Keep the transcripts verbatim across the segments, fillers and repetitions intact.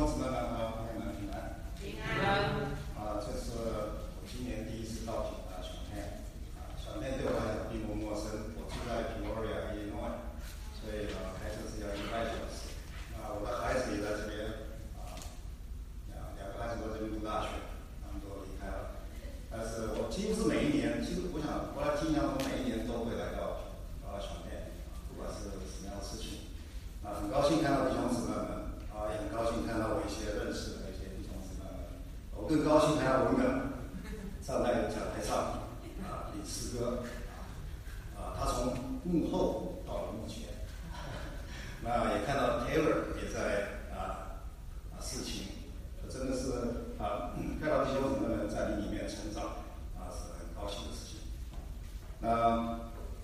兄姊妹们和朋友们平安。 平安。 啊，这是我今年第一次到啊小片啊，小片对我来讲并不陌生。我住在 Peoria Illinois， 所以啊开车只要一个半小时。啊，我的孩子也在这边啊，两两个孩子都在这边读大学，他们都离开了。但是我几乎是每一年，其实我想我来经常我每一年都会来到啊小片，不管是什么样的事情。啊，很高兴看到弟兄姊妹们。啊，也很高兴看到我一些认识的一些弟兄姊妹们。我更高兴看到文耿站在讲台上啊，领诗歌啊，他从幕后到了幕前。那也看到 Taylor 也在啊啊事情，真的是啊，看到弟兄姊妹们在你里面成长啊，是很高兴的事情。那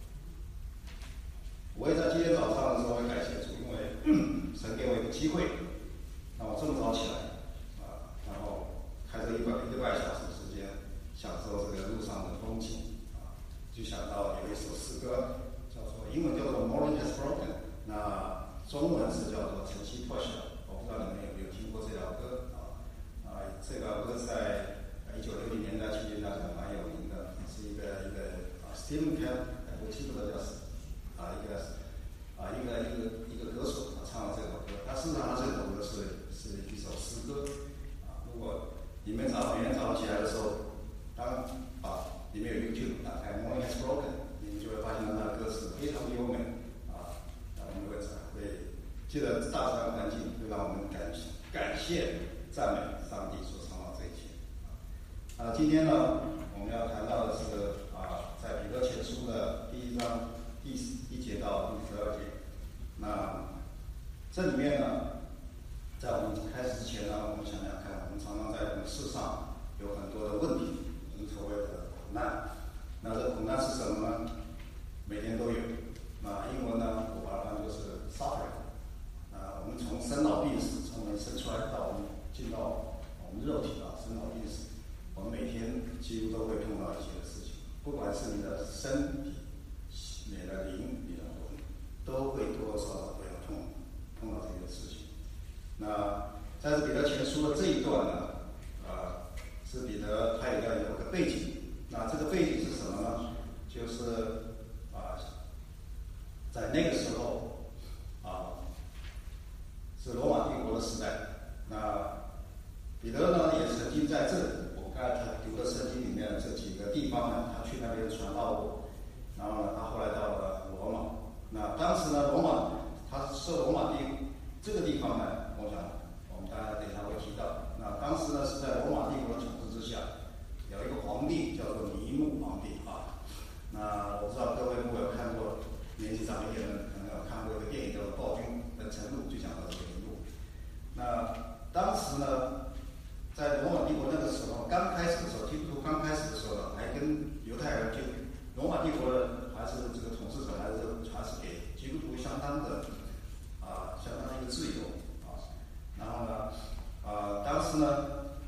我也在今天早上的时候会感谢主，因为神给我一个机会。那我这么早起来啊，然后开着一个一个半小时时间，享受这个路上的风景啊，就想到有一首诗歌，叫做英文叫做 Morning Has Broken， 那中文是叫做晨曦破晓。我不知道你们有没有听过这条歌啊？啊，这条歌在一九六零年代、七零年代蛮有名的，是一个一个啊 Stephen Camp， 我记不得叫啊一个啊一个一个一个歌手唱了这首歌，他事实上他这首歌是。是一首诗歌啊！如果你们早每天早上起来的时候，当把里面有 YouTube 打开 ，Morning Has Broken， 你们就会发现它的歌词非常的优美啊！我们会会借着大自然环境，会让我们感感谢、赞美上帝所创造这一切啊！今天呢，我们要谈到的是啊，在彼得前书的第一章第一节到第十二节。那这里面呢？在我们开始之前呢，我们想想看，我们常常在我们世上有很多的问题，我们所谓的苦难。那这苦难是什么呢？每天都有。那英文呢，我把它当作是 suffering。啊，我们从生老病死，从我们生出来到我们进到我们肉体啊，生老病死，我们每天几乎都会碰到一些事情，不管是你的身体、你的灵、你的魂，都会多多少少都要碰碰到这些事情。那在这彼得前书的这一段呢，呃，是彼得他也要有个背景。那这个背景是什么呢？就是啊、呃，在那个时候啊，是罗马帝国的时代。那彼得呢，也曾经在这里，我刚才他读的圣经里面的这几个地方呢，他去那边传道过。然后呢，他后来到了罗马。那当时呢，罗马他受罗马帝这个地方呢。我想，我们大家等一下会提到。那当时呢是在罗马帝国的统治之下，有一个皇帝叫做尼禄皇帝啊。那我不知道各位如果有看过，年纪长一点的可能有看过一个电影叫做《暴君的臣录》，就讲到这个尼禄。那当时呢，在罗马帝国那个时候，刚开始的时候，基督徒刚开始的时候呢，还跟犹太人就罗马帝国的还是这个统治者还是还是给基督徒相当的啊相当的一个自由。然后呢，呃，当时呢，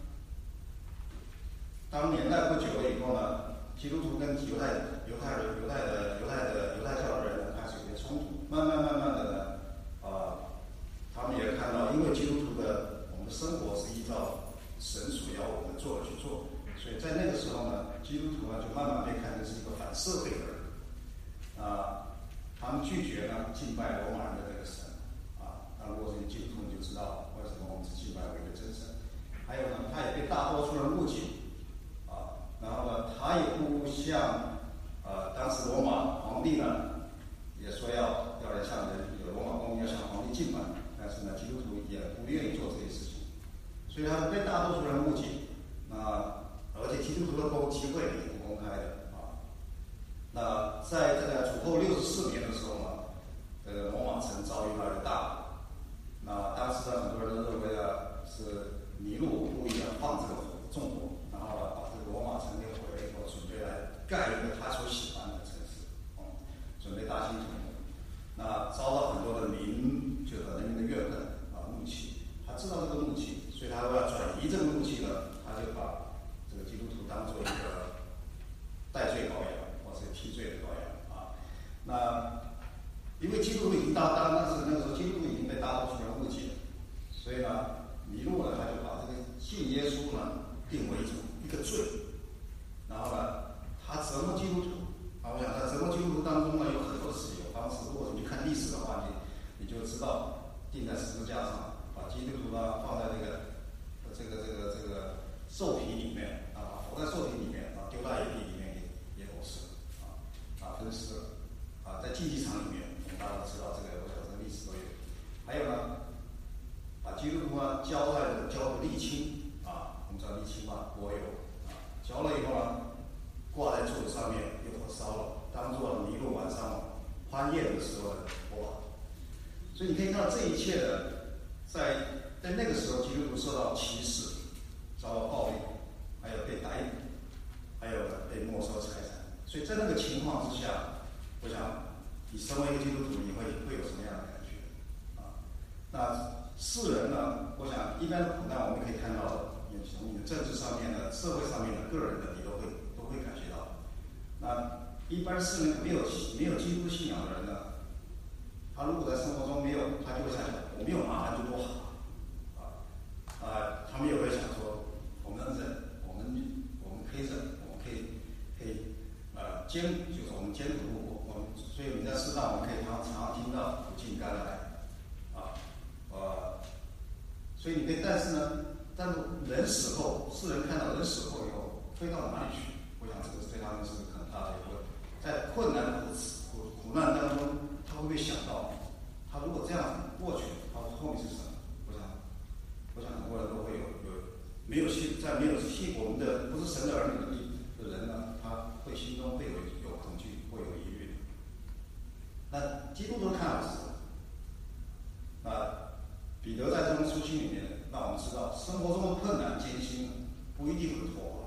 当年代不久了以后呢，基督徒跟犹太犹太人、犹太的、犹太的、犹太教的人呢开始有些冲突。慢慢慢慢的呢，呃，他们也看到，因为基督徒的我们的生活是依照神所要我们做的去做，所以在那个时候呢，基督徒呢就慢慢被看成是一个反社会的人。啊、呃，他们拒绝呢敬拜罗马人的这个神。啊，那如果是你基督徒，你就知道。为什么我们只敬拜为一个真神？还有呢，他也被大多数人误解啊。然后呢，他也不像呃当时罗马皇帝呢也说要要来向人有罗马公民要向皇帝敬拜，但是呢，基督徒也不愿意做这些事情，所以他被大多数人误解。那而且基督徒的公集会也不公开的啊。那在这个主后六十四年的时候呢，这个罗马城遭遇到一个大火。那当时呢，很多人都认为啊，是尼禄故意要放这个火，纵火，然后呢，把这个罗马城给毁了以后，准备来盖一个他所喜欢的城市，嗯，准备大兴土木。那遭到很多的民，就是人民的怨恨啊，怒气。他知道这个怒气，所以他为了转移这个怒气呢，他就把这个基督徒当做一个代罪羔羊，或是替罪的羔羊啊。那因为基督徒已经大大那时那时候基督徒已经被大多数人误解，所以呢， 尼禄呢，他就把这个信耶稣呢定为一种一个罪，然后呢，他折磨基督徒。啊，我想在折磨基督徒当中呢，有很多的使用方式。如果你去看历史的话，你你就知道，钉在十字架上，把基督徒呢放在这个这个这个这个兽皮里面啊，活在兽皮里面啊，丢到野地里面也也狗吃啊啊分尸了啊，在竞技场里面，我们大家都知道这个，我想这个历史都有。还有呢，把基督徒呢浇在了浇的沥青啊，我们知道沥青嘛，柏油啊，浇了以后呢，挂在柱子上面，用火烧了，当做尼禄晚上欢宴的时候的火把。所以你可以看到这一切的，在在那个时候，基督徒受到歧视，遭到暴力，还有被逮捕，还有被没收财产。所以在那个情况之下，我想你身为一个基督徒，你会会有什么样的感觉啊？那世人呢？我想一般的苦难，我们可以看到，也从你的政治上面的、社会上面的、个人的，你都会都会感觉到。那一般世人没有没有基督信仰的人呢，他如果在生活中没有，他就会想想，我没有麻烦就多好啊啊！他们也会想说，我们能忍，我们我们可以忍，我们可以可以呃艰，就是我们艰苦路过，我们所以你在世上我们可以常常听到苦尽甘来啊呃，所以你可以，但是呢，但是人死后，世人看到人死后以后飞到哪里去？我想这个对他们是很大的一个，在困难苦苦苦难当中，他会不会想到，他如果这样过去，他后面是什么？我想，我想很多人都会有有没有信在没有信我们的不是神的儿女的人呢，他会心中会有有恐惧，会有疑虑。那基督徒看法是什么？那彼得在这封书信里面让我们知道，生活中的困难艰辛不一定会脱光。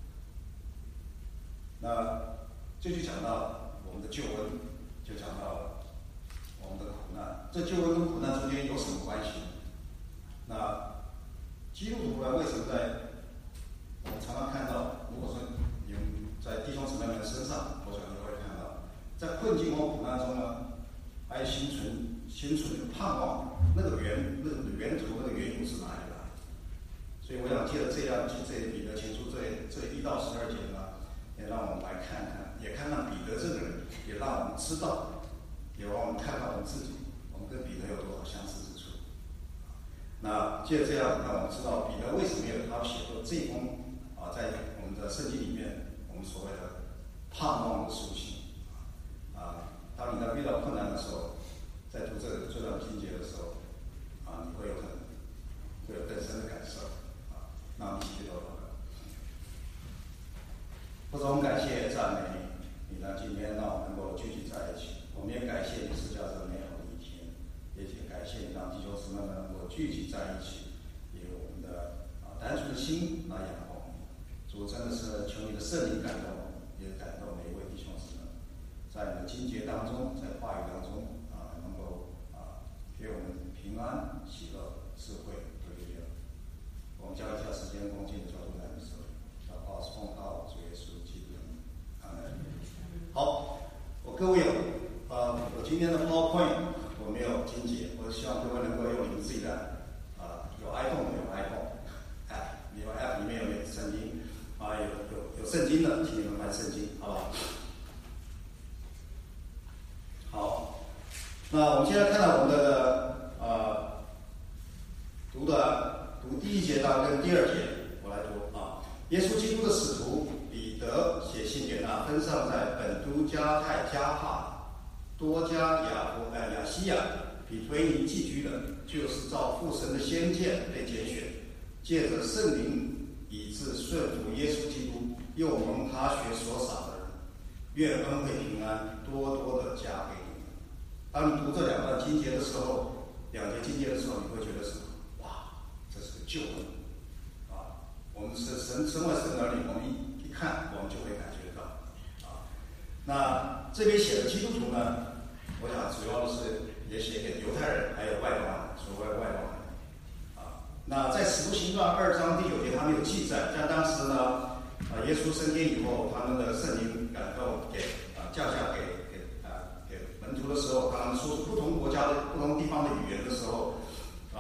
那这就讲到我们的救恩，就讲到了我们的苦难。这救恩跟苦难中间有什么关系？那基督徒呢？为什么在我们常常看到，如果说你们在弟兄姊妹们身上，我想你会看到，在困境或苦难中呢，还有心存心存的盼望，那个源那个源头那个缘由是哪里来？所以我想借着这样这彼得前书这这一到十二节呢，也让我们来看看，也看看彼得这个人，也让我们知道，也让我们看看我们自己，我们跟彼得有多少相似之处。那借着这样，让我们知道彼得为什么有他写作这封啊，在我们的圣经里面，我们所谓的盼望的书信啊。当你在遇到困难的时候，在读这个这段经节的时候啊，你会有很会有更深的感受啊。那我们一起去祷告。不总感谢赞美你，你让今天让我们能够聚集在一起。我们也感谢你赐下这美好的一天，也感谢你让弟兄姊妹们能够聚集在一起，以我们的啊单纯的心来仰望你。主真的是求你的圣灵感动我们，也感动每一位弟兄姊妹，在你的经节当中，在话语当中啊，能够啊给我们平安、喜乐、智慧和力量。我们将一下时间恭敬的交托在你手里，祷告是奉靠主耶稣基督的名，阿门。好，我各位有呃，我今天的 PowerPoint 我没有精简，我希望各位能够用你们自己的啊、呃，有 iPhone 的有 iPhone app， 你有 app 里面有圣经啊，有有有圣经的，请你们翻圣经，好不好？好，那我们现在看到我们的呃读的读第一节到跟第二节，我来读啊。耶稣基督的使徒彼得写信给那分散在本都、加泰、加帕、多加、亚伯、呃亚西亚、比推尼寄居的，就是照父神的先见被拣选，借着圣灵以致顺服耶稣基督，又蒙他血所洒的人，愿恩惠平安多多的加给你们。当你读这两段经节的时候，两节经节的时候，你会觉得什么？哇，这是个救恩啊！我们是神身为神儿女，我们一一看，我们就会感觉到啊。那这边写的基督徒呢，我想主要的是也写给犹太人，还有外邦人，所谓外邦人啊。那在使徒行传二章第九节，他们有记载，在当时呢，啊，耶稣升天以后，他们的圣灵感动给啊降下给给啊给门徒的时候，他们说出不同国家的不同地方的语言的时候，啊，那边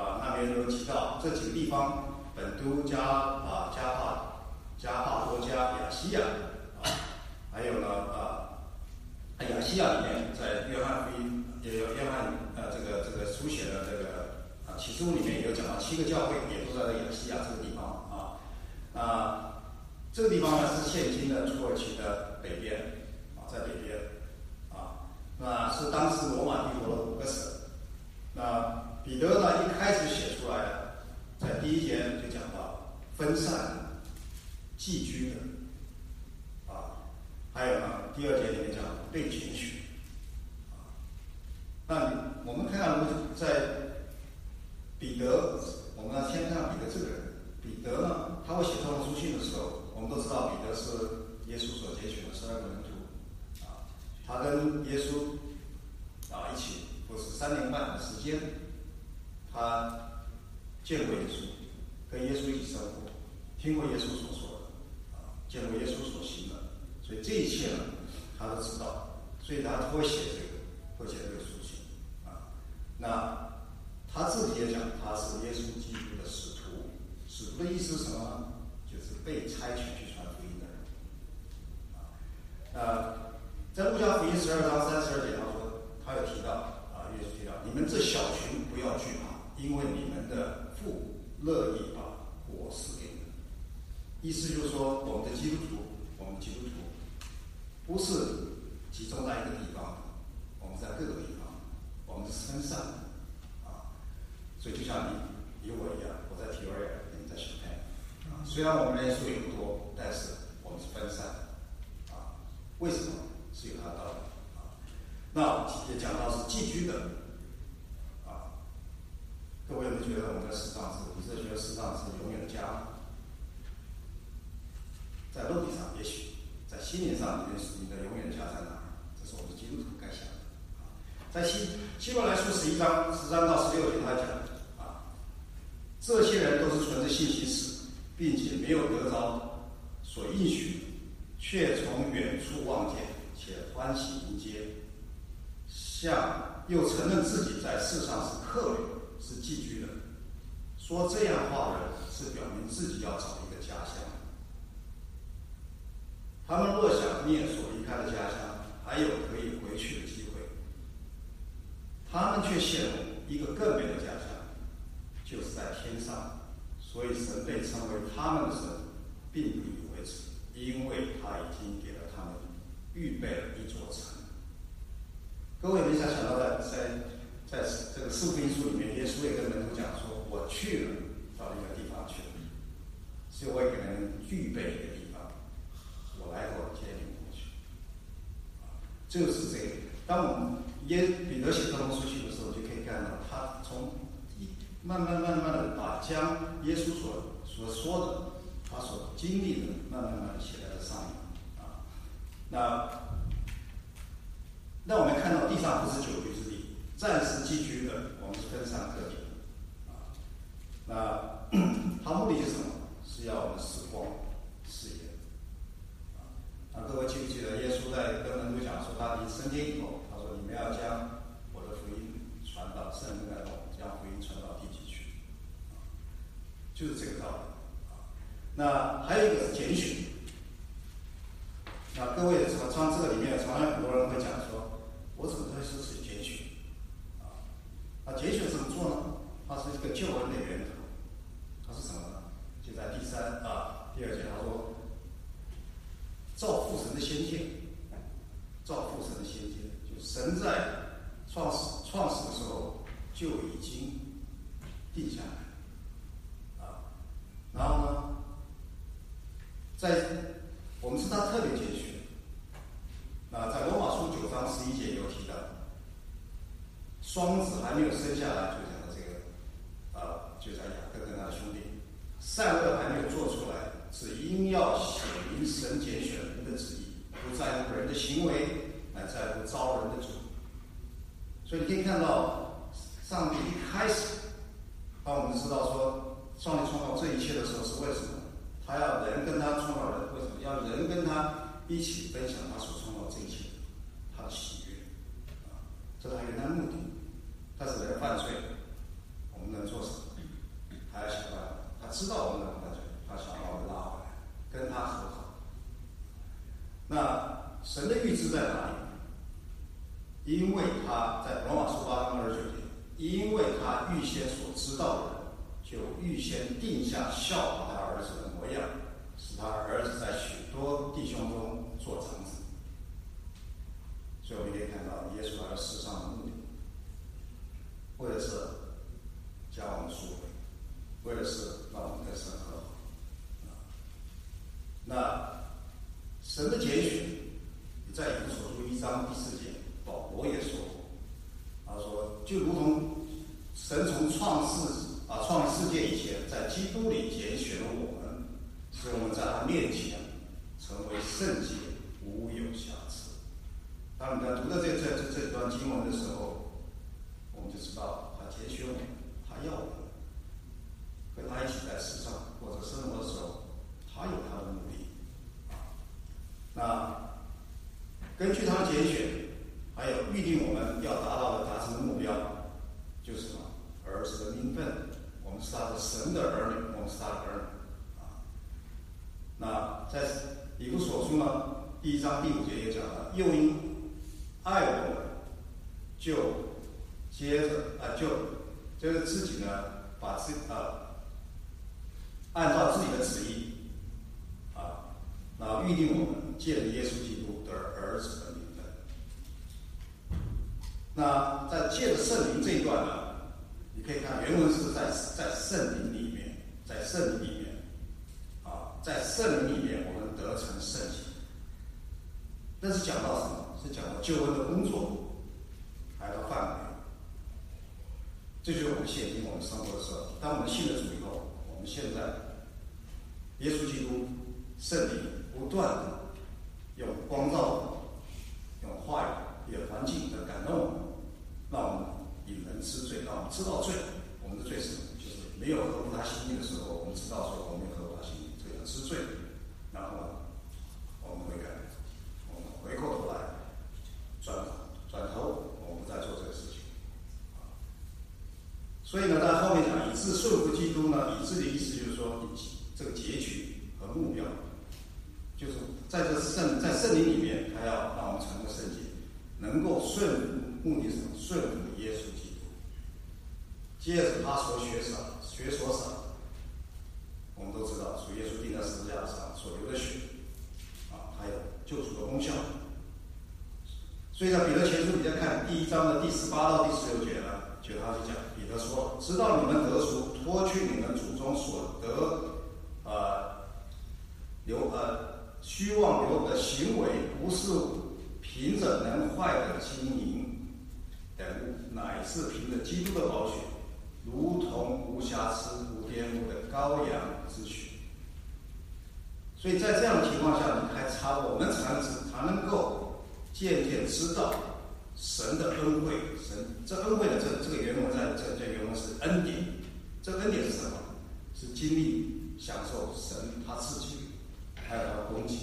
里面有提到这几个地方：本都、加啊加帕、加帕多加、亚细亚啊，还有呢啊，亚细亚里面在约翰福音也有约翰呃这个这个书写的这个啊启示录里面也有讲到七个教会也都在亚细亚这个地方啊。那这个地方呢是现今的土耳其的北边啊，在北边啊，那是当时罗马帝国的五个省。那彼得呢一开始写出来的，在第一节就讲到分散的、寄居的啊，还有呢第二节里面讲被拣选啊。那我们看看在彼得，我们要先看看彼得这个人。彼得呢，他会写这封书信的时候，我们都知道彼得是耶稣所拣选的十二个门徒啊，他跟耶稣啊一起不是三年半的时间，他见过耶稣，跟耶稣一起生活，听过耶稣所说的啊，见过耶稣所行的，所以这一切呢他都知道，所以他会写这个，会写这个书信啊。那他自己也讲，他是耶稣基督的使徒。使徒的意思是什么呢？就是被差遣去传福音的人。啊，呃，在路加福音十二章三十二节，他说，他有提到啊，耶稣提到，你们这小群不要惧怕，因为你们的父乐意把国赐给你们。意思就是说，我们的基督徒，我们基督徒不是集中在一个地方，我们在各个地方，我们是分散的啊。所以就像你你我一样，我在提维尔。在小泰啊，虽然我们人数也不多，但是我们是分散的啊。为什么？是有它的道理啊。那也讲到是寄居的啊。各位有没有觉得我们的世上是，你是觉得世上是永远的家吗？在肉体上也许，在心灵上，你的你的永远的家在哪儿？这是我们基督徒该想的啊。在希希伯来书十一章十三到十六节，他讲。这些人都是存着信心死，并且没有得着所应许，却从远处望见，且欢喜迎接，像又承认自己在世上是客旅，是寄居的。说这样话的人，是表明自己要找一个家乡。他们若想念所离开的家乡，还有可以回去的机会，他们却羡慕一个更美的家乡。就是在天上，所以神被称为他们的神，并不以为耻，因为他已经给了他们预备了一座城。各位，你想想到在在在这个四福音书里面，耶稣也跟门徒讲说：“我去了，到那个地方去了，所以我也给人预备一个地方，我来后接你们过去。”啊，就是这个。当我们耶彼得写这封书信的时候，就可以看到他从慢慢慢慢的把将耶稣所所说的，他所经历的，慢慢慢的写在了上面啊。那那我们看到地上不是久居之地，暂时寄居的，我们是分散各地啊。那他目的是什么？是要我们使光事业啊。那各位记不记得耶稣在跟门徒讲说，他离升天以后，他说：“你们要将我的福音传到圣灵来后，将福音传到地极去。”就是这个道理啊。那还有一个是拣选。那各位常常这个里面，常常很多人会讲说，我怎么会是是拣选啊？那拣选怎么做呢？它是一个救恩的源头。它是什么呢？就在第三啊第二节，他说，照父神的先见，照父神的先见，就神在创始创始的时候就已经定下来啊。然后呢，在我们是他特别拣选。那在罗马书九章十一节有提到，双子还没有生下来，就讲的这个啊，就讲雅各跟他的兄弟，善恶还没有做出来，只因要显明神拣选人的旨意，不在乎人的行为，乃在乎招人的主。所以你可以看到，上帝一开始让我们知道说，上帝创造这一切的时候是为什么？他要人跟他创造人，为什么要人跟他一起分享他所创造这一切，他的喜悦啊，这是他原来目的。但是人犯罪，我们能做什么？ 因为他在罗马书八章二十九节，因为他预先所知道的人，就预先定下效法他儿子的模样，使他儿子在许多弟兄中做长子。所以我们可以看到，耶稣来到世上的目的，为了是将我们赎回，为了是让我们跟神和好。那神的拣选，在以弗所书一章第四节，保罗也说过，他说，就如同神从创世啊创世界以前，在基督里拣选了我们，使我们在他面前成为圣洁，无有瑕疵。当你在读到这这这这段经文的时候，我们就知道他拣选我们，他要我们跟他一起在世上或者生活的时候，他有他的目的。那根据他的拣选，还有预定我们要达到的达成的目标，就是什么？儿子的名分，我们是他的神的儿女，我们是他的儿女啊。那在以弗所书呢，第一章第五节也讲了，又因爱我们，就接着啊，就就是自己呢，把自啊按照自己的旨意啊，然后预定我们借着耶稣基督得儿子的名分。那在借着圣灵这一段呢，你可以看原文是在在圣灵里面，在圣灵里面啊，在圣灵里面我们得成圣洁。但是讲到什么？是讲到救恩的工作，还有范围。这就是我们现今我们生活的时候，当我们信了主以后，我们现在耶稣基督圣灵不断的用光照、用话语、用环境的感动我们，让我们引人知罪，让我们知道罪。我们的罪是什么？就是没有合乎他心意的时候，我们知道说我们没有合乎他心意，这个知罪。然后呢，我们悔改，我们回过头来转转头，我们不再做这个事情。所以呢，在后面讲以致顺服基督呢，以致的意思就是说，这个结局和目标，就是在这圣在圣灵里面，他要让我们成为圣洁，能够顺服，目的是什么？顺服耶稣基督。接着他所学上学所赏，我们都知道，主耶稣钉在十字架上所流的血啊，还有救赎的功效。所以在彼得前书，你再看第一章的第十八到第十六节呢，就他就讲，彼得说：“知道你们得赎，脱去你们祖宗所得呃流呃虚妄流的行为，不是凭着能坏的金银等物，乃是凭着基督的宝血，如同无瑕疵、无玷污的羔羊之血。”所以在这样的情况下，你还查我们才能才能够渐渐知道神的恩惠。神这恩惠的这这个原文在这这原文是恩典。这恩典是什么？是经历享受神他自己，还有他的供给。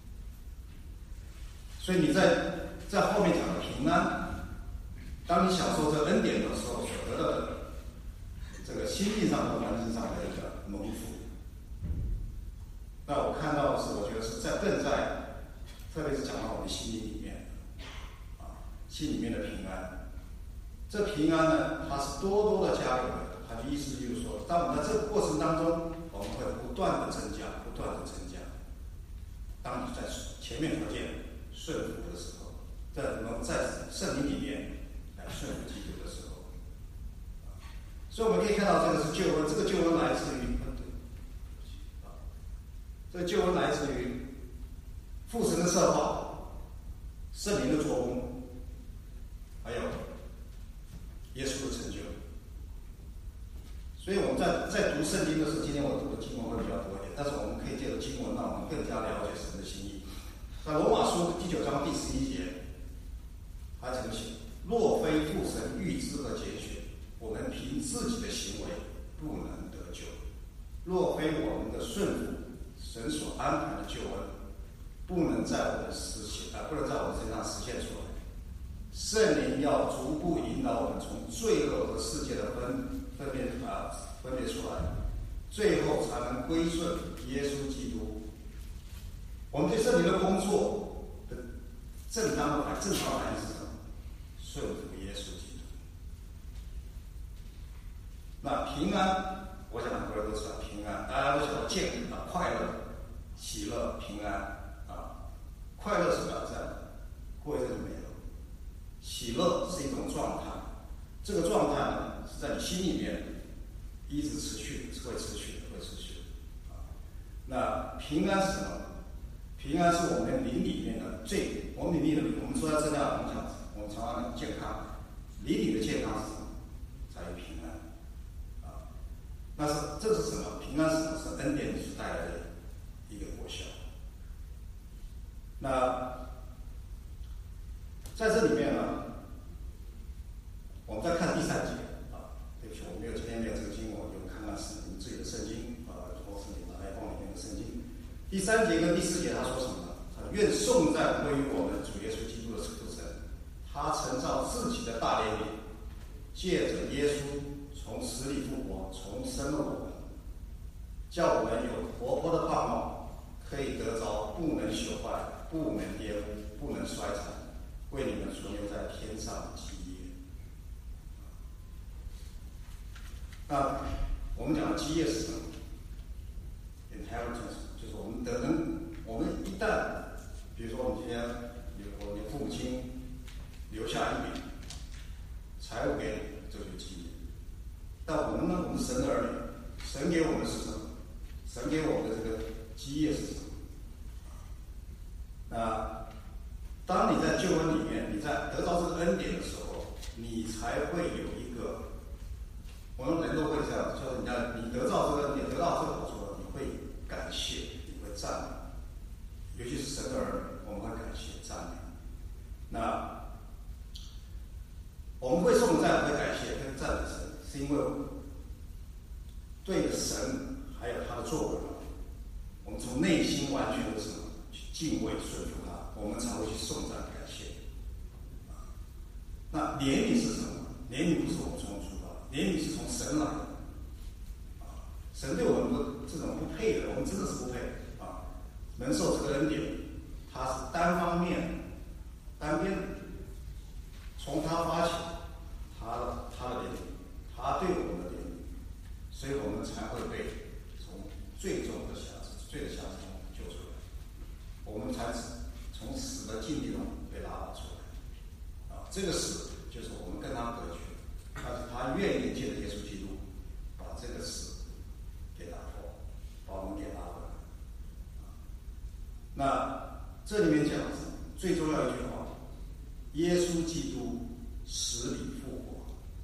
所以你在在后面讲的平安，当你享受这恩典的时候，所得到的这个心灵上和环境上的一个蒙福。那我看到的是，我觉得是在更在，特别是讲到我们心灵里面，啊，心里面的平安。这平安呢，它是多多的加给我们。它的意思就是说，当我们在这个过程当中，我们会不断的增加，不断的增加。当你在前面条件顺服的时候，在能在圣灵里面来顺服基督的时候，所以我们可以看到，这个是救恩，这个救恩来自于。这个救恩来自于父神的策划、圣灵的作工，还有耶稣的成就。所以我们在在读圣经的时候，今天我读的经文会比较多一点，但是我们可以借着经文，让我们更加了解神的心意。在罗马书第九章第十一节，他怎么写？若非父神预知和拣选，我们凭自己的行为不能得救；若非我们的顺服，神所安排的救恩不能在我们实现啊，不能在我们身上实现出来。圣灵要逐步引导我们从罪恶和世界的分分别啊分别出来，最后才能归顺耶稣基督。我们对圣灵的工作的正当的正常反应是什么？ 平安，我想很多人都知道平安，大家都晓得健康、快乐、喜乐、平安啊。快乐是短暂的，过一阵就没了。喜乐是一种状态，这个状态呢是在你心里面一直持续，是会持续的，会持续的啊。那平安是什么？平安是我们灵里面的最，我们灵里的，我们说要增加我们讲，我们常常讲健康，灵里的健康是什么？才有平安啊。那是这是什么？平安是什么？是恩典所带来的一个果效。那在这里面呢，我们再看第三节啊。对不起，我没有今天没有这个经文，我就看看是你们自己的圣经啊，或是你拿来放里面的圣经。第三节跟第四节他说什么呢？愿颂赞归于我们主耶稣基督的父神，他曾照自己的大怜悯，借着耶稣从死里复活，重生了我们，叫我们有活泼的盼望，可以得着不能朽坏、不能玷污、不能衰残，为你们存留在天上的基业。那我们讲的基业是什么 ？inheritance 就是我们得能，我们一旦，比如说我们今天有我们父母亲留下一笔财务给你，这就是基业。但我们呢，我们神的儿女，神给我们是什么？神给我们的这个基业是什么？那当你在救恩里面，你在得到这个恩典的时候，你才会有一个，我们人都会这样，就是你要你得到这个恩典，得到这个好处，你会感谢，你会赞美，尤其是神的儿女，我们会感谢赞美。那我们会颂赞，会感谢，会赞美神，是因为对神还有他的作为，我们从内心完全的什么去敬畏顺服他，我们才会去颂赞感谢。啊，那怜悯是什么？怜悯不是我们从出发，怜悯是从神来的。啊，神对我们不这种不配的，我们真的是不配啊，能受这个恩典，他是单方面、单边，从他发起，他他的怜悯，他对我们的怜悯，所以我们才会被从最重的瑕疵、罪的瑕疵中救出来，我们才从死的境地中被拉拔出来。啊，这个死就是我们跟他隔绝，但是他愿意借着耶稣基督把这个死给打破，把我们给拉回来。啊，那这里面讲的是最重要一句话：耶稣基督死里复活。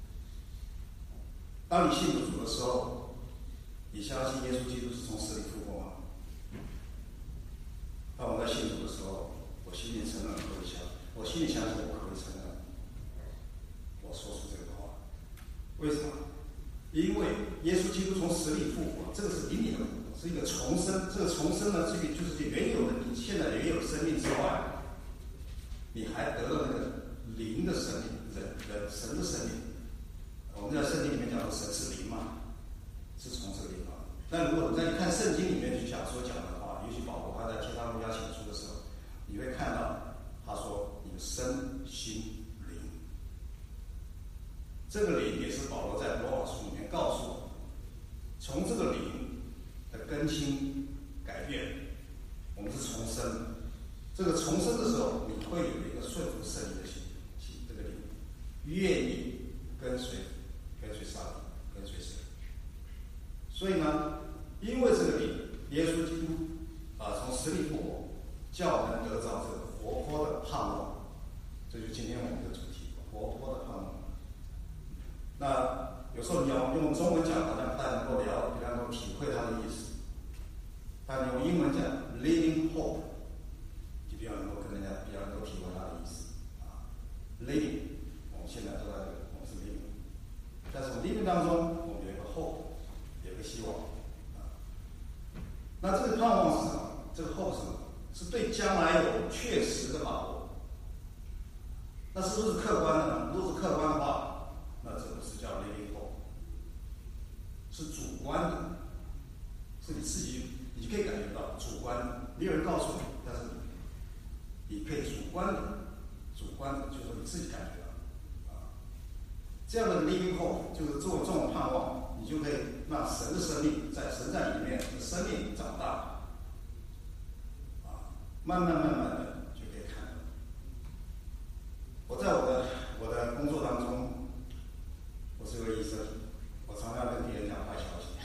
当你信主的时候，你相信耶稣基督是从死里复活吗？当我在信主的时候，我心里承认可以相，我心里相信我可以承认，我说出这个话。为什么？因为耶稣基督从死里复活，这个是灵里的复活，是一个重生。这个重生呢，这个就是原有的你现在原有的生命之外，你还得了那个灵的生命，人人神的生命。我们在圣经里面讲说神是灵嘛，是从这个地方。但如果你在看圣经里面去讲所讲的话，尤其保罗他在提撒罗尼迦写书的时候，你会看到他说你的身心灵，这个灵也是保罗在罗马书里面告诉我们，从这个灵的更新改变，我们是重生。这个重生的时候，你会有一个顺服圣灵的心，这个灵愿意跟随。跟随上帝，跟随神。所以呢，因为这个灵，耶稣基督啊从死里复活，叫我们得着这个活泼的盼望。这就是今天我们的主题，活泼的盼望。那有时候你要用中文讲，好像不太能够了，不太能够体会它的意思。但用英文讲 living hope， 就比较能够跟人家比较能够体会它的意思啊。living， 我们现在都在这个，我们是 living。在从living当中，我们有一个 hope， 有一个希望啊。那这个盼望是什么？这个 hope 是什么？是对将来有确实的把握。那是不是客观的呢？如果是客观的话，那这不是叫 living hope， 是主观的，是你自己，你可以感觉到主观的，没有人告诉你，但是你可以主观的，主观的，就是说你自己感觉到。这样的 living hope 就是作为这种盼望，你你就可以让神的生命在神在里面的生命长大，啊，慢慢慢慢的就可以看到。我在我的我的工作当中，我是个医生，我常常跟病人讲坏消息。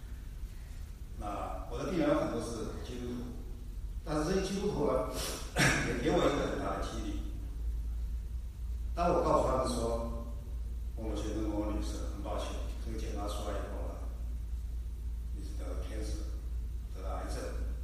那我的病人有很多是基督徒，但是这些基督徒呢，也给我一个很大的激励。当我告诉他们说，某某先生、某某女士，很抱歉，这个检查出来以后呢，你是得了 cancer， 得了癌症。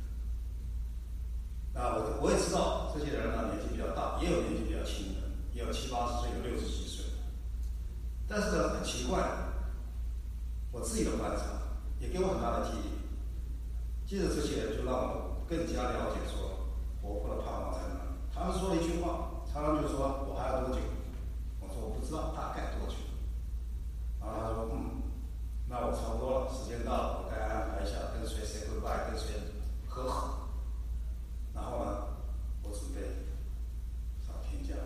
那我我也知道这些人呢年纪比较大，也有年纪比较轻的，也有七八十岁，有六十几岁。但是呢，很奇怪，我自己的观察也给我很大的激励。接着这些人就让我更加了解说活泼的盼望在哪里。他们说了一句话，常常就说我还要多久？我说我不知道大概多久。然后他说嗯，那我差不多了，时间到了，我该安排一下跟谁 say goodbye， 跟谁和好。然后呢，我准备上天家。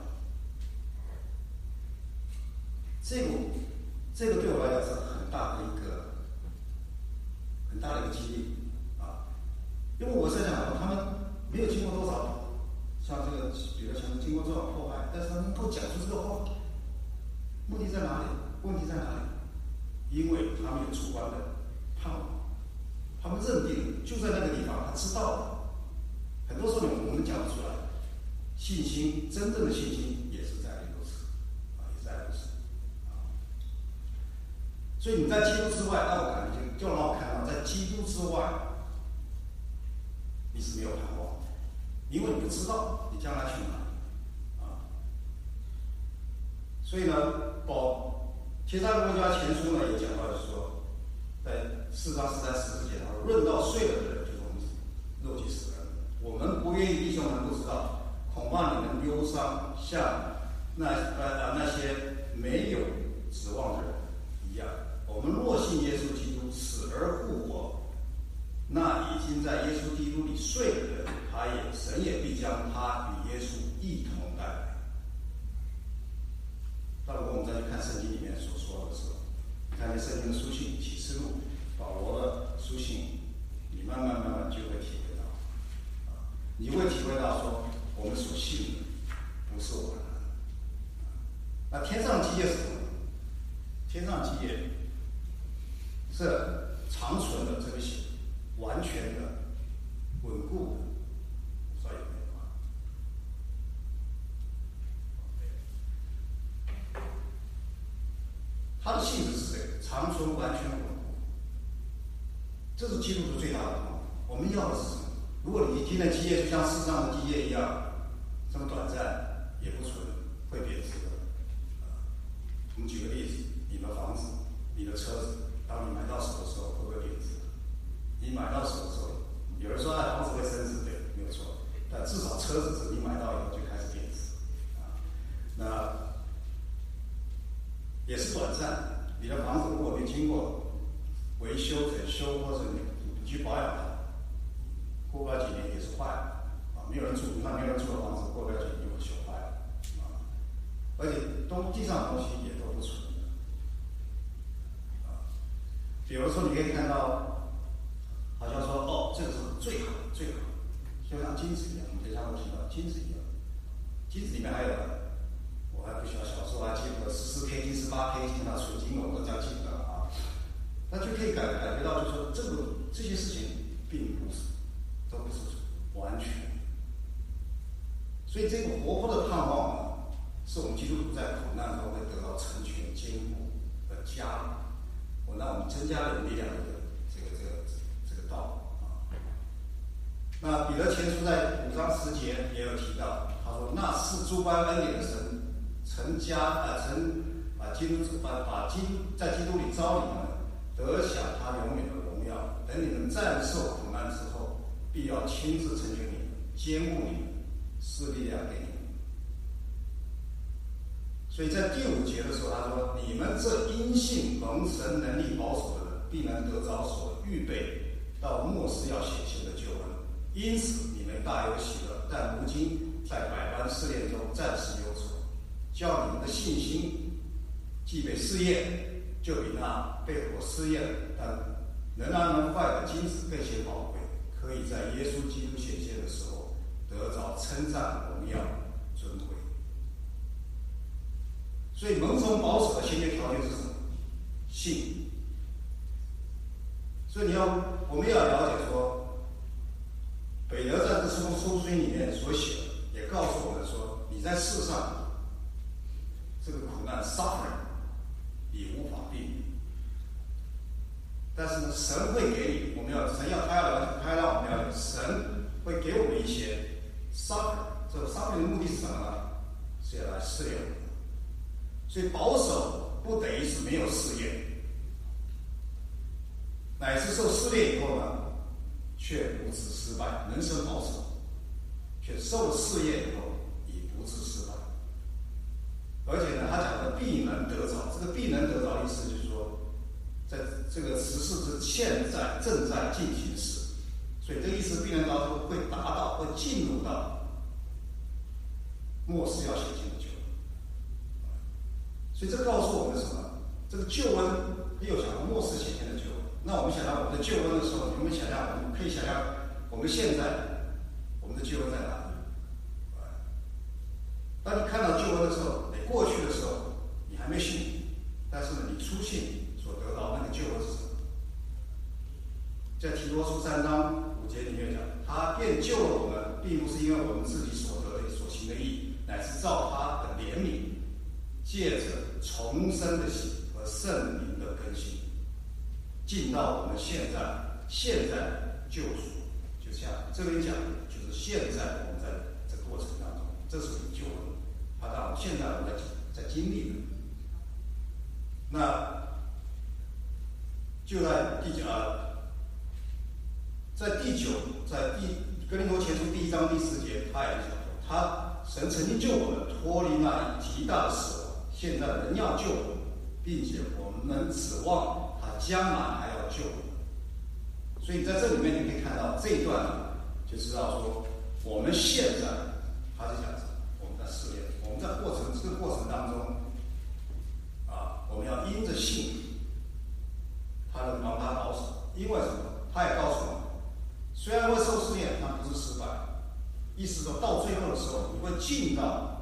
这个这个对我来讲是很大的一个很大的一个激励啊，因为我在讲他们没有经过多少，像这个比如像经过多少破坏，但是他能够讲出这个话，目的在哪里？问题在哪里？因为他们有主观的盼望，他们认定就在那个地方，他知道的。很多时候我们讲不出来，信心真正的信心也是在于如此啊，也在如此啊。所以你在基督之外，那我感觉就让我看到，在基督之外，你是没有盼望的，因为你不知道你将来去哪里啊。所以呢，保帖撒罗尼迦前书呢也讲到，就是说，在四章四三十四节，他说：“论到睡了的人，就是我们肉体死人，我们不愿意弟兄们不知道，恐怕你们忧伤，像那呃那些没有指望的人一样。我们若信耶稣基督死而复活，那已经在耶稣基督里睡的人，他也神也必将他与耶稣一同带来。”但如果我们再去看圣经里面所说的时候，看见圣经的书信、启示录、保罗的书信，你慢慢慢慢就会体会到，啊，你会体会到说，我们所信的不是我们的。那天上基业是什么？天上基业是长存的这个信，完全的、稳固的，所以没有啊。它的性质是这个，长存、完全稳固，这是基督徒最大的盼望。我们要的是什么？如果你今天的基业就像世上的基业一样，这么短暂，也不纯，会贬值的。啊，我们举个例子，你的房子、你的车子，当你买到手的时候，会不会贬值？你买到手的时候，有人说哎，房子会升值，对，没有错，但至少车子是你买到以后就开始贬值，啊，那也是短暂。你的房子如果没经过维修、整修，或者你你去保养它，过不了几年也是坏了，啊，没有人住，你看没有人住的房子，过不了几年就会修坏了，啊，而且东地上的东西也都不纯的，啊，比如说你可以看到，好像说哦，这个是最好的最好的，就像金子一样，我们等一下会提到金子一样，金子里面还有，我还不需要，小时候还记得十四 K 金、十八 K 金啊，纯金我都这样记得啊，那就可以感感觉到，就是说这个这些事情并不是都不是完全，所以这个活泼的盼望呢，是我们基督徒在苦难中会得到成全、坚固的加力，我让我们增加了力量的这个这个这个道啊。那彼得前书在五章十节也有提到，他说：“那是诸般恩典的神，曾加啊曾把基督把把基督在基督里招你们，得享他永远的荣耀。等你们战胜苦难之后，必要亲自成全你们，坚固你们，施力量给你们。”所以在第五节的时候，他说：“你们这因信蒙神能力保守的人，必能得着所预备到末世要显现的救恩。因此你们大有喜乐，但如今在百般试炼中暂时忧愁，叫你们的信心既被试验， 就比那被火试验但仍然能坏的金子更显宝贵，可以在耶稣基督显现的时候得着称赞、荣耀、尊贵。所以蒙神保守的先决条件是什么？信。所以你要，我们要了解说，彼得在这书书信里面所写的，也告诉我们说，你在世上这个苦难 suffering 你无法避免，但是呢，神会给你，我们要神要他要了解，他要让我们了解，神会给我们一些 suffering。这个 suffering 的目的是什么呢？是要来试验我们。所以保守不等于是没有试验，乃是受试炼以后呢，却不致失败。人生保守，却受了试验以后已不致失败。而且呢，他讲的必能得着，这个必能得着的意思就是说，在这个时事是现在正在进行时，所以这个意思必能得着会达到，会进入到末世要显现的救恩。所以这告诉我们什么？这个救恩又讲到末世显现的救恩。那我们想到我们的救恩的时候，你们想象，我们可以想象我们现在我们的救恩在哪里？当你看到救恩的时候，你过去的时候你还没信，但是呢，你初信所得到那个救恩是什么？在提多书三章五节里面讲，他便救了我们，并不是因为我们自己所得的所行的义，乃是照他的怜悯，借着重生的喜和圣灵的更新，进到我们现在现在救赎。就像这边讲的，就是现在我们在这个过程当中，这是救恩。他到现在我们在在经历的，那就在第九啊，在第九，在第哥林多前书第一章第四节，他也讲说，他神曾经救我们脱离那极大的死亡，现在仍要救我们，并且我们能指望他将来还要救我们。所以在这里面你可以看到这一段呢，就知道说我们现在他是讲我们在试炼。我们在过程这个过程当中，啊，我们要因着信，他能帮他保守。因为什么？他也告诉我们，虽然会受试炼，但不是失败。意思说到最后的时候，你会进到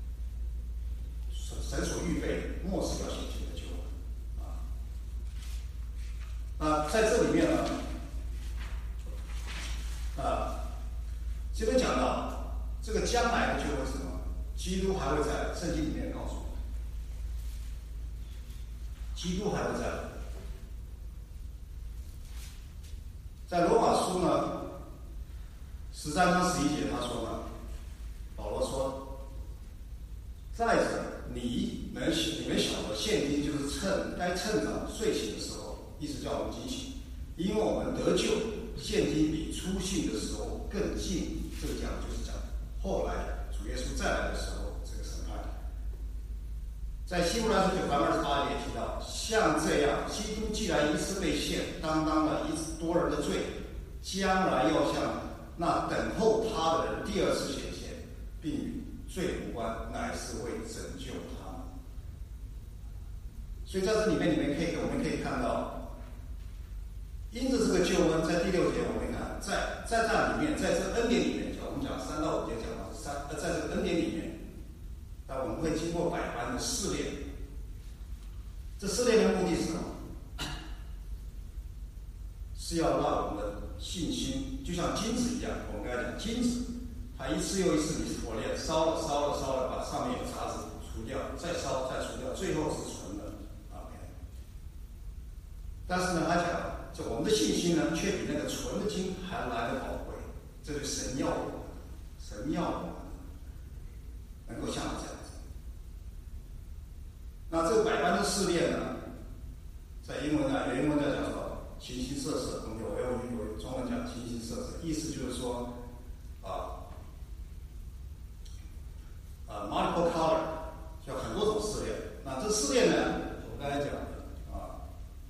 神所预备末世要显现的救恩啊。那在这里面呢，啊，这边讲到这个将来的救恩是什么？基督还会在，圣经里面告诉我们，基督还会在。在罗马书呢十三章十一节，他说呢，保罗说，再者，你们你们晓得，现今就是趁该趁早睡醒的时候，意思叫我们警醒，因为我们得救，现今比初信的时候更近。这个讲就是讲后来主耶稣再来的时候，这个审判。在希伯来书九章二十八节提到，像这样，基督既然一次被献，担当了一次多人的罪，将来要向那等候他的人第二次显现，并与罪无关，乃是为拯救他们。所以在这里面，你们可以我们可以看到，因着这个救恩，在第六节我们看，在在这里面，在这恩典里面，我们讲三到五节讲到三，呃，在这个恩典里面，那我们会经过百般的试炼。这试炼的目的是什么？是要让我们的信心，就像金子一样。我们刚才讲金子，它一次又一次你火炼烧了烧了烧了，把上面有杂质除掉，再烧再除掉，最后是纯的。OK。但是呢，他讲，就我们的信心呢，却比那个纯的金还来得宝贵。这是神要我们，神要我们能够像这样子。那这个百般的试炼呢，在英文呢，原文在讲说形形色色，我们有有有中文讲形形色色，意思就是说啊啊 multiple color， 有很多种试炼。那这试炼呢，我们刚才讲的啊，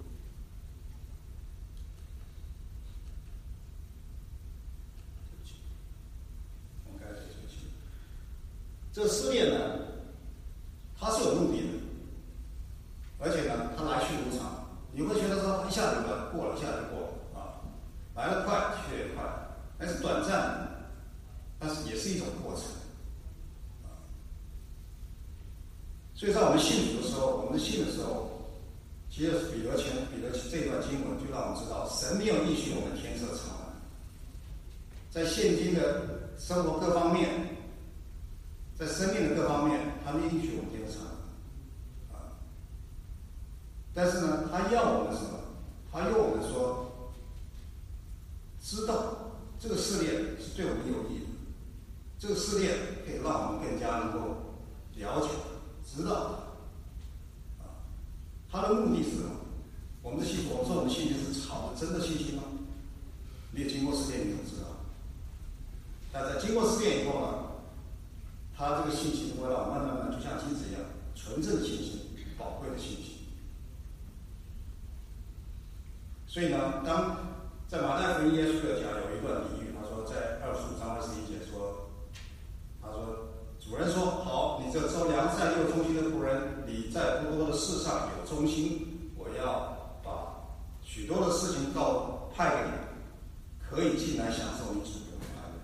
我们刚才讲这个试炼呢，它是有目的的，而且呢，它来去一下子过过了，一下子过了啊，来得快去得也快，但是短暂，但是也是一种过程。所以在我们信主的时候，我们信的时候，其实彼得前彼得这段经文就让我们知道，神没有应许我们天色长蓝，在现今的生活各方面，在生命的各方面，他没应许我们天色长蓝啊。但是呢，他要我们什么？他要我们说，知道这个试炼是对我们有益的，这个试炼可以让我们更加能够了解。知道啊，他的目的是什么？我们的信，我们说我们的信心是好的，真的信心吗？没有经过试炼，你怎么知道？但在经过试炼以后呢，他这个信心会让我慢慢慢，就像金子一样，纯正的信心，宝贵的信心。所以呢，当在马太福音耶稣的讲有一段比喻，他说在二十五章二十一节说，他说。主人说：“好，你这收良善又忠心的仆人，你在不多的事上有忠心，我要把许多的事情告派给你，可以进来享受你主的快乐。”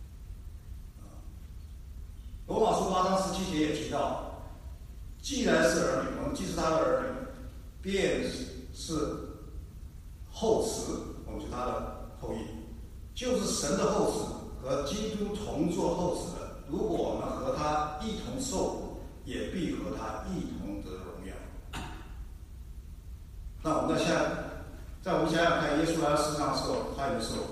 罗马书八章十七节也提到，既然是儿女，我们既是他的儿女，便是后嗣，我们是他的后裔，就是神的后嗣，和基督同作后嗣的。如果我们和他一同受苦，也必和他一同得荣耀。那我们在想，在我们想想看，耶稣来到世上的时候，他有没有受苦？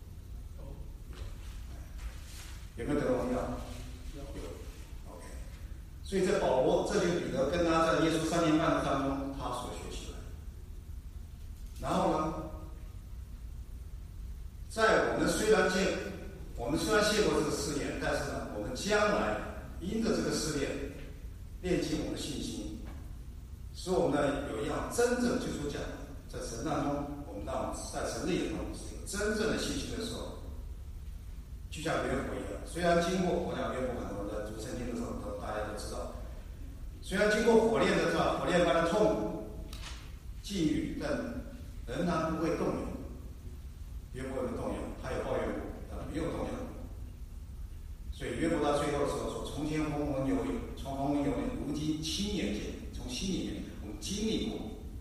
有没有得荣耀？有。OK。所以在保罗，这就是彼得跟他在耶稣三年半的当中，他所学习的。然后呢，在我们虽然见，我们虽然谢过这个试验，但是呢，我们将来因着这个试炼，炼净我们的信心，使我们呢有一样真正最初讲，在神当中，我们让在神的眼中是有真正的信心的时候，就像约伯一样，虽然经过我讲约伯很多人在读圣经的时候，都大家都知道，虽然经过火炼的是吧，火炼般的痛苦、境遇，但仍然不会动摇。约伯有没有动摇？他有抱怨过，但没有动摇。所以约伯到最后的时候说：“从前风闻有有，从风闻有有，如今亲眼见，从心里面我们经历过。”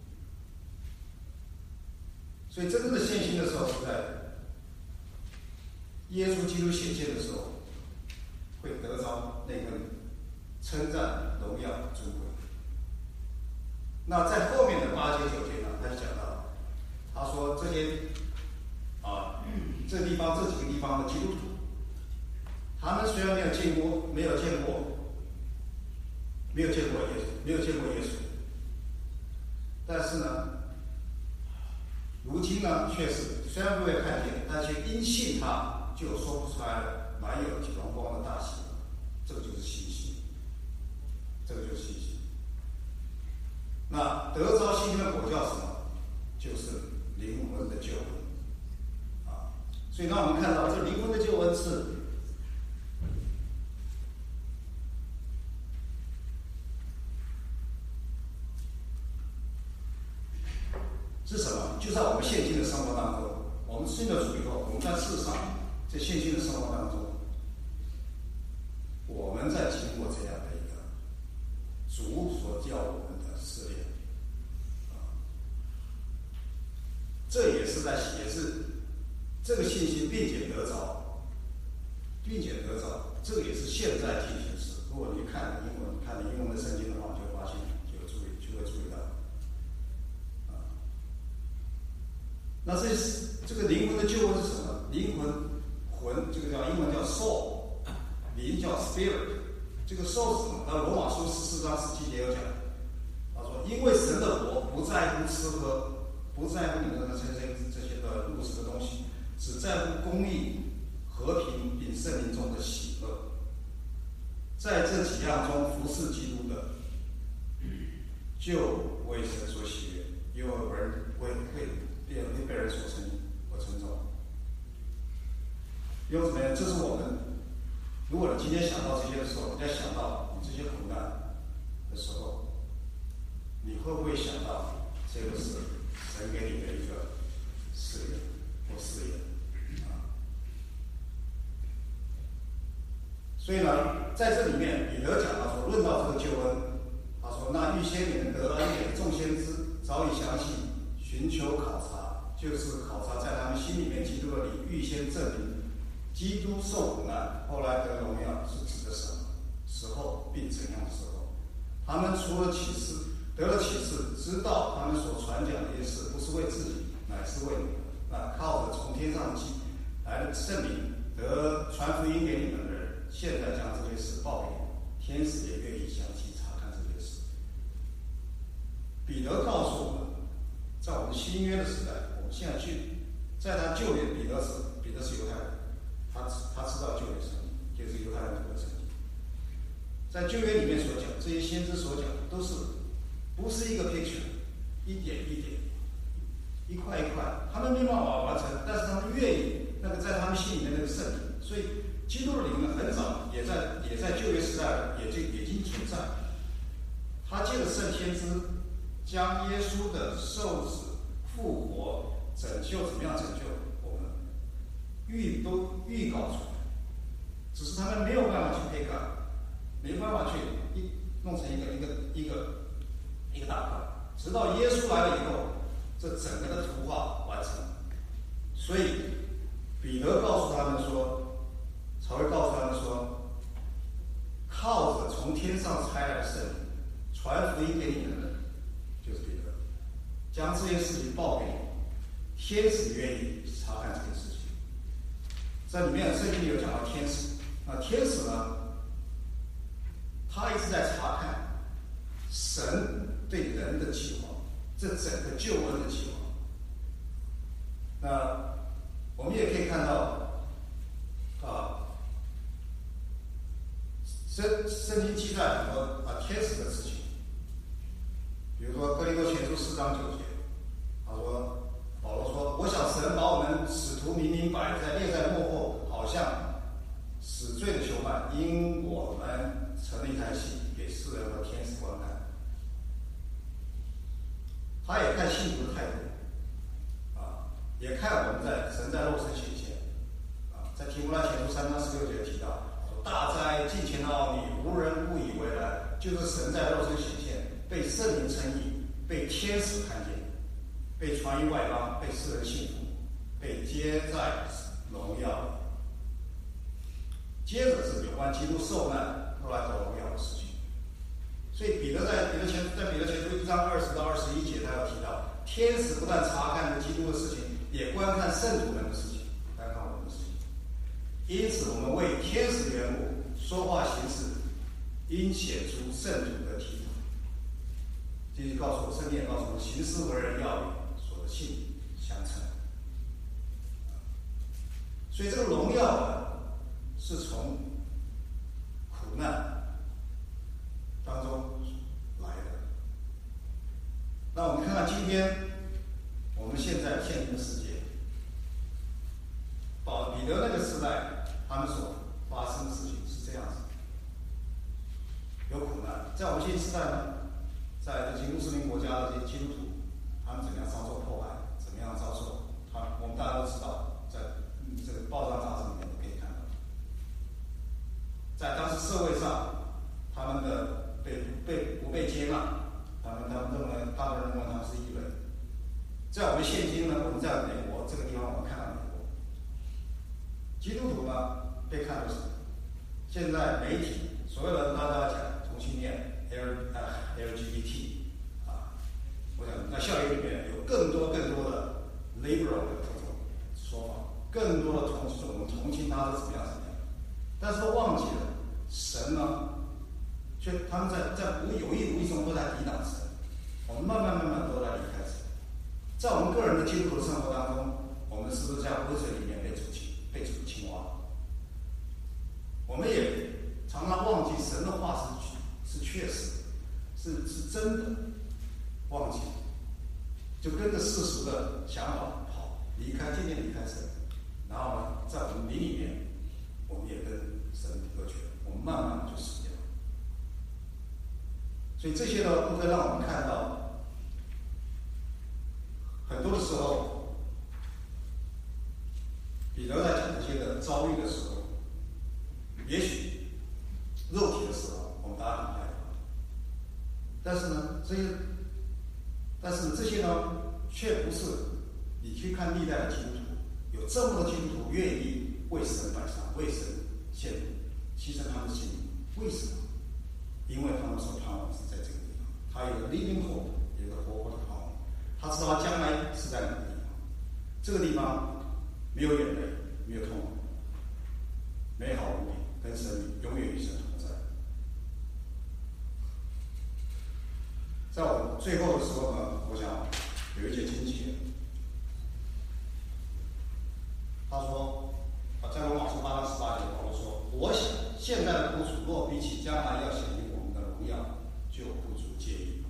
所以真正的现行的时候是在耶稣基督显现的时候，会得着那份称赞、荣耀、尊贵。那在后面的八节九节呢，他就讲到，他说这些啊，这地方这几个地方的基督徒，他们虽然没有见过，没有见过，没有见过耶稣，没有见过耶稣，但是呢，如今呢，确实虽然不会看见，但却因信他，就说不出来了，满有荣光的大喜。这个就是信心，这个就是信心。那得着信心的果叫什么？就是灵魂的救恩啊！所以让我们看到，这灵魂的救恩是是什么？就在我们现今的生活当中，我们信了主以后，我们在世上，在现今的生活当中，我们在经过这样的一个主所教我们的试炼，啊，这也是在也是这个信心，并且得着，并且得着，这个也是现在进行时。如果你看英文，看英文的圣经的话，就会发现，就会注意，就会注意到。那这这个灵魂的救恩是什么？灵魂魂，这个叫英文叫 soul， 灵叫 spirit。这个 soul 是什么？那罗马书十四章十七节有讲，他说：“因为神的国不在乎吃喝，不在乎你们的这些这些的物质的东西，只在乎公义、和平并圣灵中的喜乐。在这几样中服侍基督的，就为神所喜悦，因为人为会。”被被人所称或称重，又怎么样？这是我们，如果你今天想到这些的时候，你在想到你这些苦难的时候，你会不会想到这个是神给你的一个誓言或誓言啊。所以呢，在这里面彼得讲到说，论到这个救恩，他说那预先你们得恩典众先知早已相信，寻求考察，就是考察在他们心里面基督的理，预先证明基督受苦难，后来得荣耀是指的什么时候，并怎样的时候？他们除了启示，得了启示，知道他们所传讲的一些事不是为自己，乃是为你们。那靠着从天上来的圣灵，得传福音给你们的人，现在将这些事报给你们，天使也愿意详细查看这些事。彼得告诉我们，在我们新约的时代，我们现在去，在他旧约，彼得是彼得是犹太人，他他知道旧约圣经，就是犹太人读的圣经。在旧约里面所讲，这些先知所讲的都是不是一个 picture， 一点一点，一块一块，他们没办法完成，但是他们愿意那个在他们心里面那个圣灵，所以基督的灵呢，很早也在也在旧约时代也就已经存在。他借着圣先知，将耶稣的受死、复活、拯救怎么样拯救我们，预都预告出来，只是他们没有办法去配盖。没办法去一弄成一个一个一个一个大块，直到耶稣来了以后，这整个的图画完成。所以彼得告诉他们说，才会告诉他们说，靠着从天上差来的圣灵，传福音给你们的人，就是彼得，将这件事情报给你，天使愿意查看这件事情。在里面圣经里有讲到天使，那天使呢？他一直在查看神对人的计划，这整个救恩的计划。那我们也可以看到，啊，圣圣经记载很多啊天使的事情，比如说哥林多前书四章九节，他说保罗说：“我想神把我们使徒明明摆在列在幕后，好像死罪的囚犯，因我们。”成了一台戏，给世人和天使观看。他也看信徒的态度，啊，也看我们在神在肉身显现，啊，在提摩太前书三章十六节提到，大灾近前的奥秘，无人不以为然，就是神在肉身显现，被圣灵称义，被天使看见，被传于外邦，被世人信服，被接在荣耀。接着是有关基督受难。后来得荣耀的事情，所以彼得在彼得前在彼得前书一章二十到二十一节，他要提到，天使不但查看着基督的事情，也观看圣徒们的事情，观看我们的事情。因此，我们为天使的缘故，说话行事，应显出圣徒的体统。这就告诉我，圣经也告诉我们，行事为人要与所信相称。所以，这个荣耀呢，是从苦难当中来的。那我们看看今天我们现在现今的世界，保彼得那个时代，他们所发生的事情是这样子：有苦难。在我们现今时代呢，在这些穆斯林国家的这些基督徒，他们怎么样遭受迫害，怎么样遭受？他我们大家都知道，在这个报章杂志里面都可以看到。在当时社会上，他们的被被不被接纳，他们他们认为，大部分人认为他们是异类。在我们现今呢，我们在美国这个地方，我们看到美国基督徒呢被看作是现在媒体所有的大家讲同性恋 L 啊 L G B T 啊，我想在校园里面有更多更多的 liberal 的这种说法，更多的同我们同情他是怎么样怎么样，但是都忘记了神呢，却他们在在无有意无意中都在抵挡神，我们慢慢慢慢都在离开神。在我们个人的基督徒生活当中，我们是不是在污水里面被煮青被煮青蛙？我们也常常忘记神的话是是确实，是是真的，忘记，就跟着世俗的想法跑，离开渐渐离开神，然后呢，在我们灵里面，我们也跟神隔绝，我们慢慢就死掉。所以这些呢，都会让我们看到遭遇的时候，也许肉体的时候，我们大家很害怕。但是呢，这些，但是这些呢，却不是你去看历代的基督徒，有这么多基督徒愿意为神摆上，为神献牺牲他们的性命。为什么？因为他们所盼望是在这个地方，他有个 living hope， 有一个活泼的盼望。他知道他将来是在哪个地方，这个地方没有眼泪，没有痛苦，美好无比，跟神永远与神同在。在我最后的时候呢，我想有一节经节，他说，啊，在罗马书八章十八节，保罗说：“我想现在的苦楚，若比起将来要显明我们的荣耀，就不足介意。”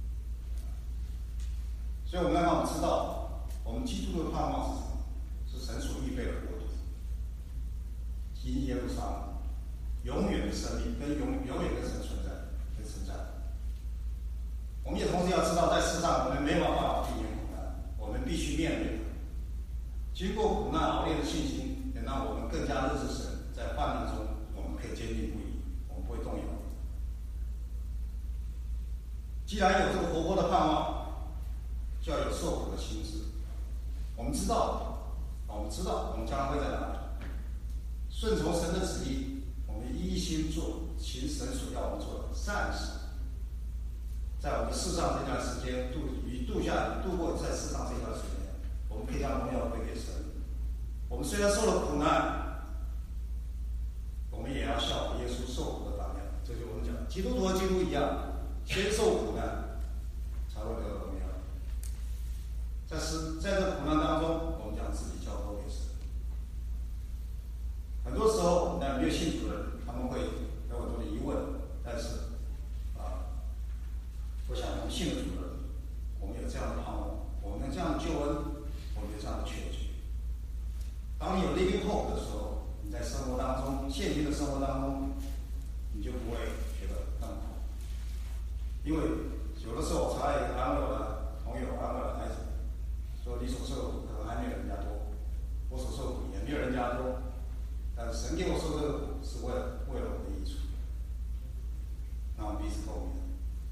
所以，我们要让我们知道，我们基督的盼望是什么？是神所预备的国度，基耶路撒冷，永远的生命，跟永永远跟神存在，跟神在。我们也同时要知道，在世上我们没有办法避免苦难，我们必须面对它。经过苦难熬炼的信心，能让我们更加认识神。在患难中，我们可以坚定不移，我们不会动摇。既然有这个活泼的盼望，就要有受苦的心志。我们知道，我们知道我们将来会在哪里。顺从神的旨意，我们一心做行神所要我们做的善事。在我们世上这段时间度与度下度过在世上这段时间，我们可以将荣耀归给神。我们虽然受了苦难，我们也要效法耶稣受苦的榜样。这就是我们讲，基督徒和基督一样，先受苦难，才会得到荣耀。在是在这苦难当中，我们将自己交托给神。很多时候，那没有信主的人，他们会有很多的疑问，但是啊。我想，我们信了主的人，我们有这样的盼望，我们有这样的救恩，我们有这样的确据。当你有 living hope 的时候，你在生活当中，现今的生活当中，你就不会觉得那么苦。因为有的时候，我常也安慰我的朋友，安慰我的孩子，说你所受的苦可能还没有人家多，我所受的苦也没有人家多，但是神给我受这个苦，是为了为了我的益处。那我们彼此共勉。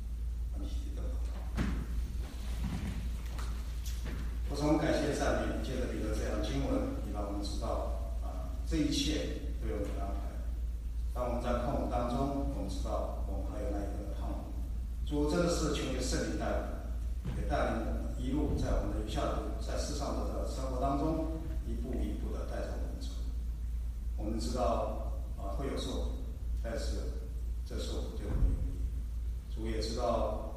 我从感谢赞美，借着彼得这样的经文，也让我们知道啊，这一切都有你的安排。当我们在痛苦当中，我们知道我们还有那一个盼望。主真的是求你圣灵带领，也带领我们一路在我们的余下的路，在世上的生活当中，一步一步的带着我们走。我们知道啊会有受苦，但是这受苦对我们有益。主也知道。